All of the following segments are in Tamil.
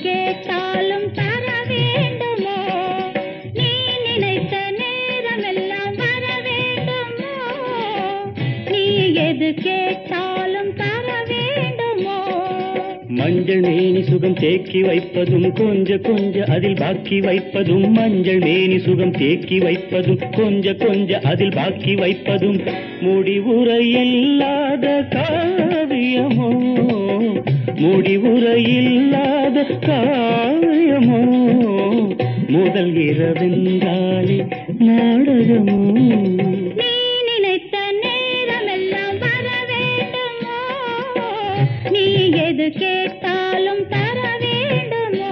கேட்டாலும் தர வேண்டுமோ? நீ நினைத்த நேரமெல்லாம் வர வேண்டுமோ? நீ எது கேட்டாலும் தர வேண்டுமோ? மஞ்சள் மேனி சுகம் தேக்கி வைப்பதும் கொஞ்ச அதில் பாக்கி வைப்பதும், மஞ்சள் மேனி சுகம் தேக்கி வைப்பதும் கொஞ்ச அதில் பாக்கி வைப்பதும், முடிவுரையில்லாத காவியமோ, முடிவுரையில்லாத காவியமோ, முதல் இரவென்றாலே நாடகமோ? நீ நினைத்த நேரமெல்லாம் வர வேண்டுமோ? நீ எது கேட்டாலும் தர வேண்டுமோ?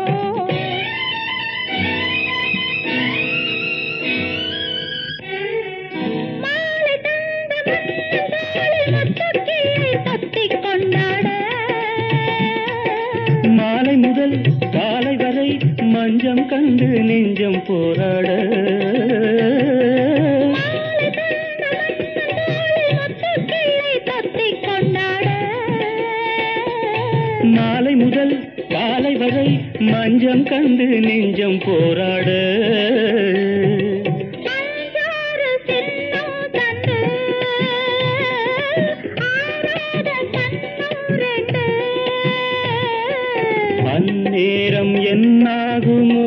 மாலை தந்த மன்னன் முத்துக்கிளை தொத்திக் கொண்டாட, மாலை முதல் காலை வரை மஞ்சம் கண்டு நெஞ்சம் போராட, மாலை தந்த மன்னன் முத்துக்கிளை தொத்திக் கொண்டாட, மாலை முதல் காலை வரை மஞ்சம் கண்டு நெஞ்சம் போராட, அஞ்சாறு சின்னம் தந்து ஆராத கண்ணம் ரெண்டு, அந்நேரம் என்னாகுமோ,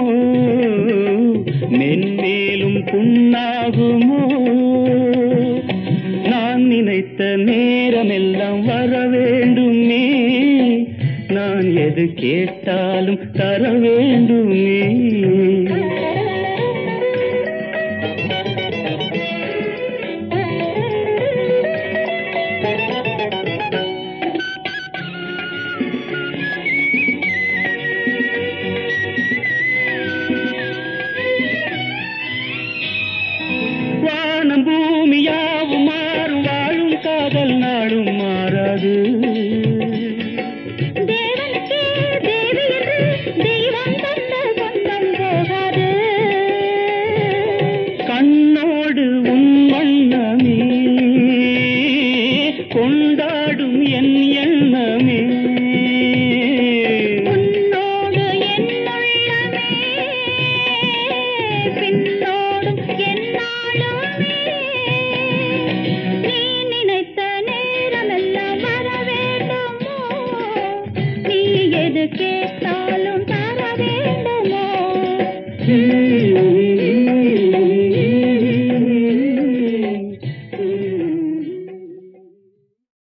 மென்மேலும் புண்ணாகுமோ? நான் நினைத்த நேரமெல்லாம் வர வேண்டுமே, நான் எது கேட்டாலும் தர வேண்டுமே. வானம் பூமியாவும் மாறும், வாழும் காதல் நாடும் மாறாது. தேவனுக்கே தேவி என்று தெய்வம் தந்த சொந்தம் போகாது. கண்ணோடு உன் வண்ணமே கொண்டாடும் என் எண்ணமே, உன்னோடு என் உள்ளமே பின்னோடும் என்னாலுமே. நீ நினைத்த நேரமெல்லாம் வர வேண்டுமோ? நீ எது கேட்டாலும்